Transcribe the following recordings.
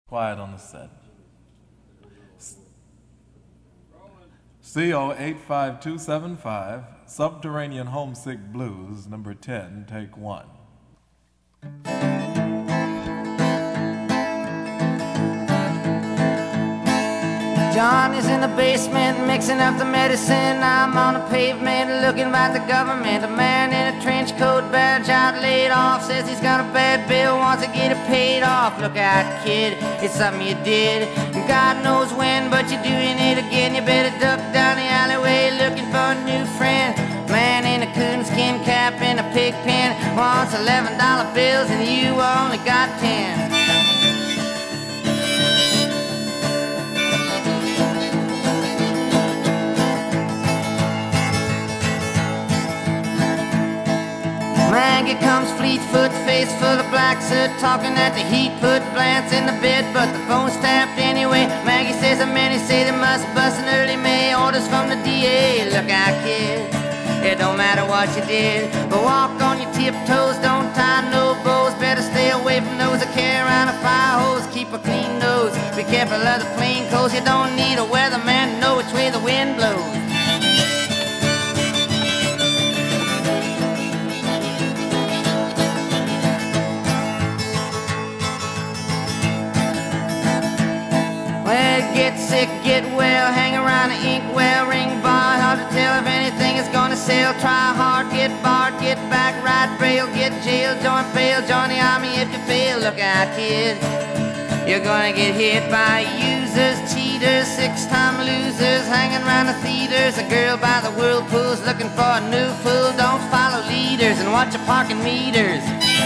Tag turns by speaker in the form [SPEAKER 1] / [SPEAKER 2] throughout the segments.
[SPEAKER 1] Quiet on the set. CO 85275, Subterranean Homesick Blues, number 10, take 1.
[SPEAKER 2] John is in the basement mixing up the medicine. I'm on the pavement looking at the government. A man in a trench coat, badge out, laid off, says he's got a bad bill, wants to get it paid off. Look out, kid, it's something you did, God knows when, but you're doing it again. You better duck down the alleyway looking for a new friend. Man in a coonskin cap and a pig pen wants $11 bills and you only got 10. Maggie comes fleet-foot, face full of black soot, talking at the heat, put plants in the bed, but the phone's tapped anyway. Maggie says the many say they must bust in early May, orders from the DA. Look out, kid, it don't matter what you did, but walk on your tiptoes, don't tie no bows. Better stay away from those that carry around a fire hose. Keep a clean nose, be careful of the plain clothes. You don't need a weatherman to know which way the wind blows. Get sick, get well, hang around the inkwell, ring bar, hard to tell if anything is gonna sell. Try hard, get barred, get back, ride rail, get jailed, join bail, join the army if you fail. Look out, kid, you're gonna get hit by users, cheaters, six-time losers, hanging around the theaters. A girl by the whirlpools looking for a new fool. Don't follow leaders and watch your parking meters.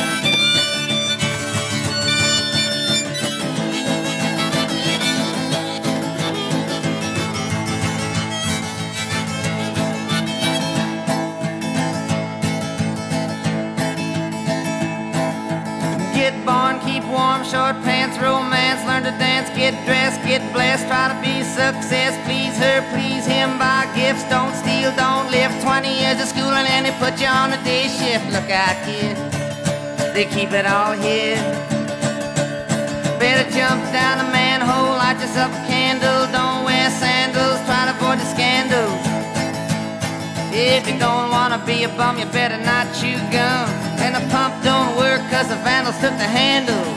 [SPEAKER 2] Get born, keep warm, short pants, romance, learn to dance, get dressed, get blessed, try to be success, please her, please him, buy gifts, don't steal, don't live. 20 years of school and then they put you on a day shift. Look out, kid, they keep it all hid. Better jump down the manhole, light yourself a candle, don't wear sandals, try to avoid the scandals. If you don't wanna be a bum, you better not chew gum. And the pump don't work cause the vandals took the handle.